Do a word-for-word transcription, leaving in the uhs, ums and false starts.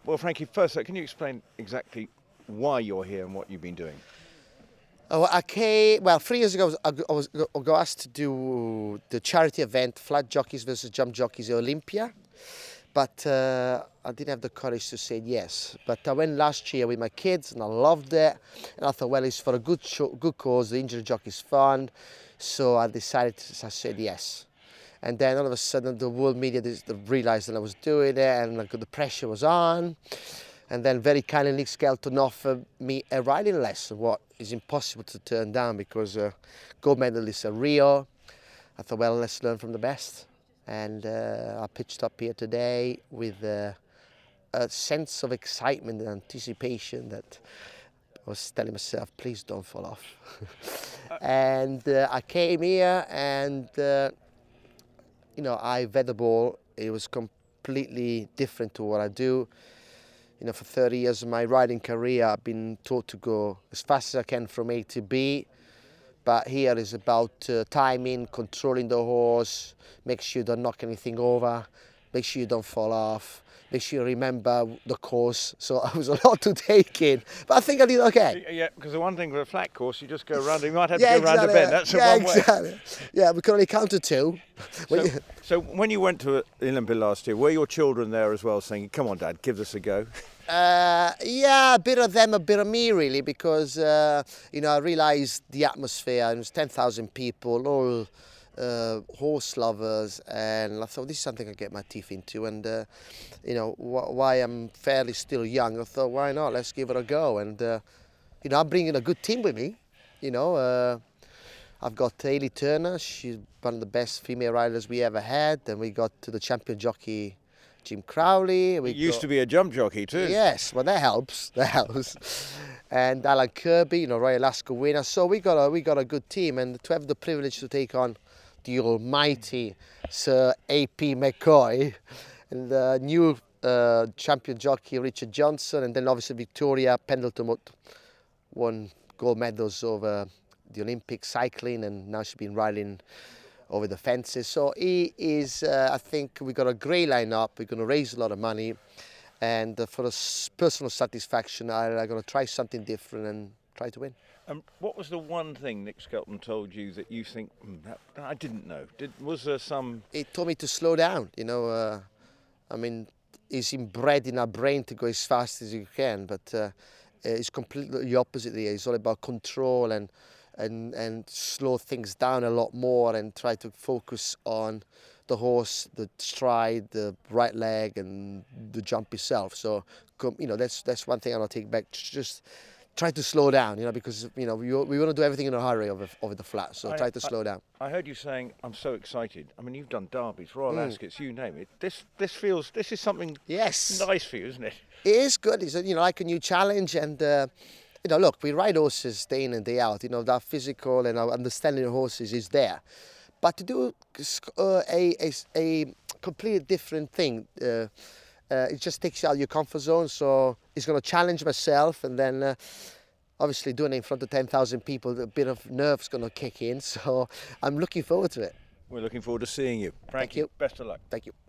well, Frankie, first, uh, can you explain exactly why you're here and what you've been doing? Oh, I came, well, three years ago, I was, I was, I got asked to do the charity event, Flat Jockeys versus Jump Jockeys at Olympia. But uh, I didn't have the courage to say yes. But I went last year with my kids and I loved it. And I thought, well, it's for a good show, good cause, the Injury Jockey's Fund. So I decided, to, I said yes. And then all of a sudden the world media realised that I was doing it and like, the pressure was on. And then very kindly Nick Skelton offered me a riding lesson, what is impossible to turn down because uh, gold medalist at Rio. I thought, well, let's learn from the best. And uh, I pitched up here today with uh, a sense of excitement and anticipation that I was telling myself, please don't fall off. and uh, I came here and, uh, you know, I vet the ball. It was completely different to what I do. You know, for thirty years of my riding career, I've been taught to go as fast as I can from A to B. But here is about uh, timing, controlling the horse, make sure you don't knock anything over, make sure you don't fall off, make sure you remember the course. So it was a lot to take in, but I think I did okay. Yeah, because the one thing with a flat course, you just go around, you might have yeah, to go exactly. around a bend, that's yeah, the one exactly. way. Yeah, we can only count to two. So, so when you went to Olympia last year, were your children there as well saying, come on, Dad, give this a go? Uh, yeah, a bit of them, a bit of me, really, because, uh, you know, I realised the atmosphere. It was ten thousand people, all uh, horse lovers, and I thought, this is something I get my teeth into. And, uh, you know, wh why I'm fairly still young, I thought, why not? Let's give it a go. And, uh, you know, I'm bringing a good team with me. You know, uh, I've got Hayley Turner. She's one of the best female riders we ever had. And we got to the champion jockey, Jim Crowley. We used got, to be a jump jockey too. Yes, well that helps. That helps. And Alan Kirby, you know, Royal Alaska winner. So we got a we got a good team, and to have the privilege to take on the almighty Sir A P McCoy and the new uh, champion jockey Richard Johnson, and then obviously Victoria Pendleton won gold medals over the Olympic cycling, and now she's been riding over the fences. So he is, uh, I think we got a great lineup. We're going to raise a lot of money, and uh, for a personal satisfaction, I, I'm going to try something different and try to win. Um, what was the one thing Nick Skelton told you that you think, mm, that, that I didn't know? Did, was there some... He told me to slow down, you know. Uh, I mean, it's inbred in our brain to go as fast as you can, but uh, it's completely the opposite here. It's all about control and and and slow things down a lot more and try to focus on the horse, the stride, the right leg, and the jump itself. So, you know, that's that's one thing I'll take back. Just try to slow down, you know, because, you know, we, we want to do everything in a hurry over, over the flat. So I, try to I, slow down. I heard you saying, I'm so excited. I mean, you've done derbies, Royal Mm. Ascot's, you name it. This this feels, this is something Yes. nice for you, isn't it? It is good. It's, you know, like a new challenge. And, uh, you know, look, we ride horses day in and day out. You know, that physical and our understanding of horses is there. But to do uh, a, a, a completely different thing, uh, uh, it just takes you out of your comfort zone. So it's going to challenge myself. And then, uh, obviously, doing it in front of ten thousand people, a bit of nerve's going to kick in. So I'm looking forward to it. We're looking forward to seeing you. Frankie, Thank you. Best of luck. Thank you.